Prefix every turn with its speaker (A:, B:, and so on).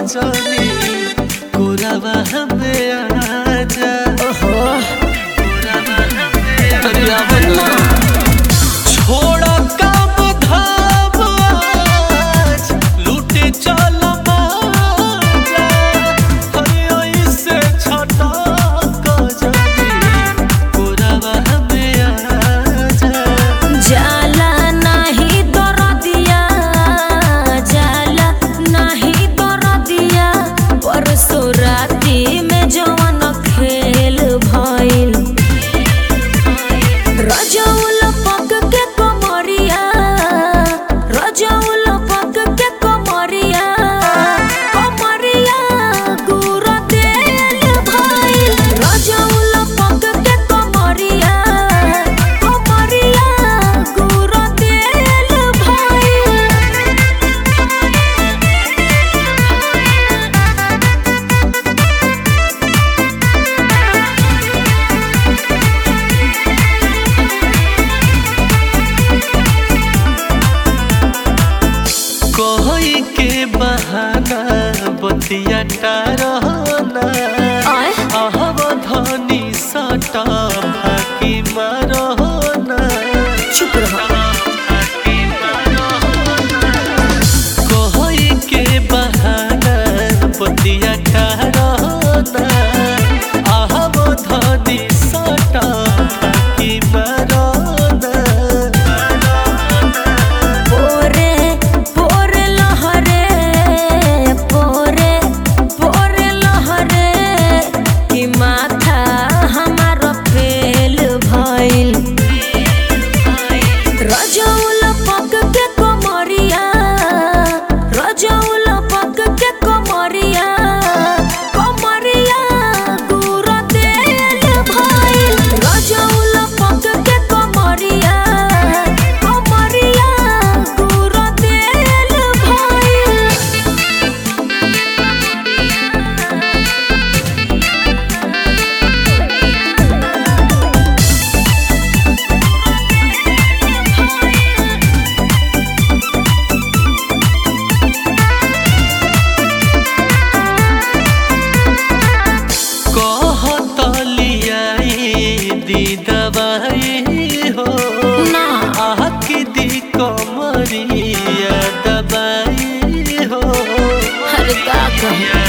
A: जानी कोरावा हमें आजा कोरावा हमें आजा छोड़ा काम धाम आज लूटे चल माजा हरियो इससे छटा का जानी कोरावा हमें आजा
B: जाला नहीं दरदिया जाला नहीं दरदिया परसों राती में जवन खेल भइल रजौल पक के कमरिया रजौल पक के कमरिया कमरिया गुर तेल भइल रजौल पक के कमरिया कमरिया गुर तेल
A: कोई के बहाना बतिया टारना आहव धनी सटा फाकी मारना
B: चुप रहो
A: कोई के बहाना बतिया टारना आहव धनी सटा फाकी मारना
B: पोरे पोरे लहरे पोरे पोरे लहरे कि माथा हमार फेल भइल रजौल पक के कमरिया रजौल पक के कमरिया कमरिया गुर तेल भइल रजौल पक के कमरिया कमरिया गुर तेल
A: दवाई हो
B: ना
A: आके दी कमरिया दवाई हो
B: हर का कहे